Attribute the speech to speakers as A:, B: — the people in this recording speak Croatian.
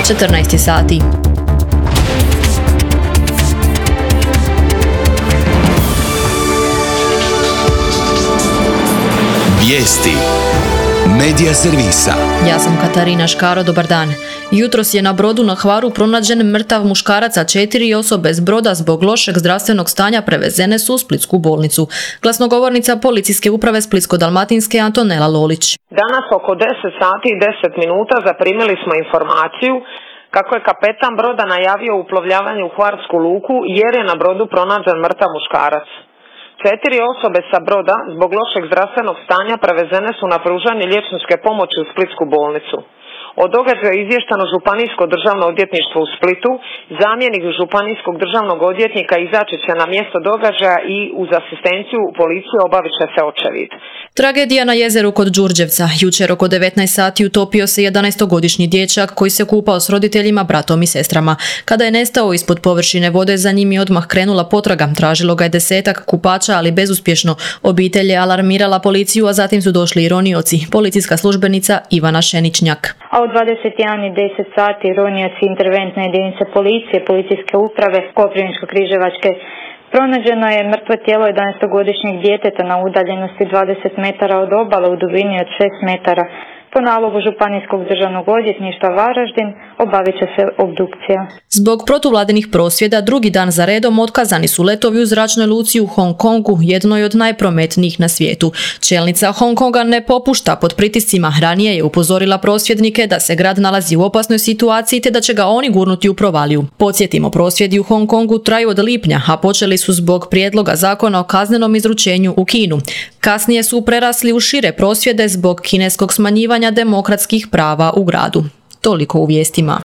A: 14 sati.
B: Vijesti Medija servisa.
A: Ja sam Katarina Škaro, dobar dan. Jutros je na brodu na Hvaru pronađen mrtav muškarac, a 4 osobe s broda zbog lošeg zdravstvenog stanja prevezene su u splitsku bolnicu. Glasnogovornica Policijske uprave Splitsko-dalmatinske Antonela Lolić.
C: Danas oko 10 sati i 10 minuta zaprimili smo informaciju kako je kapetan broda najavio uplovljavanje u Hvarsku luku jer je na brodu pronađen mrtav muškarac. 4 osobe sa broda zbog lošeg zdravstvenog stanja prevezene su na pružanje liječničke pomoći u Splitsku bolnicu. O događaju je izvješteno Županijsko državno odvjetništvo u Splitu. Zamjenik Županijskog državnog odvjetnika izaći će na mjesto događaja i uz asistenciju policije obavit će se očevid.
A: Tragedija na jezeru kod Đurđevca. Jučer oko 19 sati utopio se 11-godišnji dječak koji se kupao s roditeljima, bratom i sestrama. Kada je nestao ispod površine vode, za njim je odmah krenula potraga. Tražilo ga je 10-ak kupača, ali bezuspješno. Obitelj je alarmirala policiju, a zatim su došli i ronioci. Policijska službenica Ivana Šeničnjak.
D: A u 21:10 sati ronioci interventne jedinice policije, policijske uprave Koprivničko-križevačke pronađeno je mrtvo tijelo 11-godišnjeg djeteta na udaljenosti 20 metara od obale u dubini od 6 metara. Po nalogu Županijskog državnog odvjetništva Varaždin obavit će se obdukcija.
A: Zbog protuvladinih prosvjeda drugi dan za redom otkazani su letovi u zračnoj luci u Hong Kongu, jednoj od najprometnijih na svijetu. Čelnica Hong Konga ne popušta pod pritiscima. Ranije je upozorila prosvjednike da se grad nalazi u opasnoj situaciji te da će ga oni gurnuti u provaliju. Podsjetimo, prosvjedi u Hong Kongu traju od lipnja, a počeli su zbog prijedloga zakona o kaznenom izručenju u Kinu. Kasnije su prerasli u šire prosvjede zbog kineskog smanjivanja demokratskih prava u gradu. Toliko u vijestima.